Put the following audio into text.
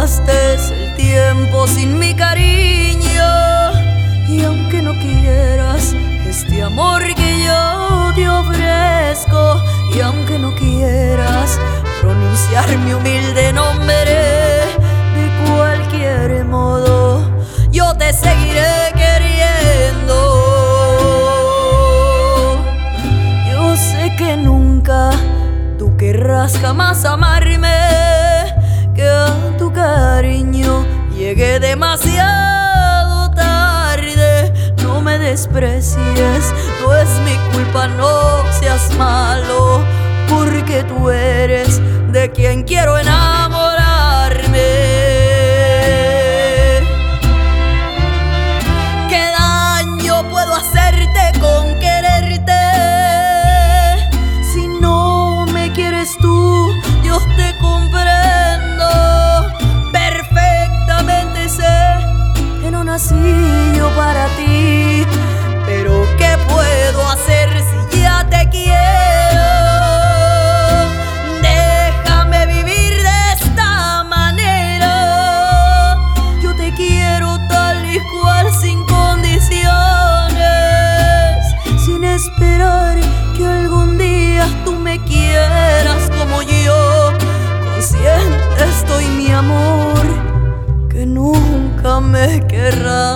gastaste el tiempo sin mi cariño. Y aunque no quieras este amor que yo te ofrezco, y aunque no quieras pronunciar mi humilde nombre, de cualquier modo yo te seguiré queriendo. Yo sé que nunca tú querrás jamás amarme, que a tu cariño llegué demasiado tarde. No me desprecies, no es mi culpa, no seas malo, porque tú eres de quien quiero enamorarme. ¿Qué daño puedo hacerte con quererte? Si no me quieres tú, yo te comprendo. Perfectamente sé que no nací yo para ti, pero ¿qué puedo hacer si ya te quiero? Déjame vivir de esta manera. Yo te quiero tal y cual, sin condiciones, sin esperar que algún día tú me quieras como yo. Consciente estoy, mi amor, que nunca me querrás.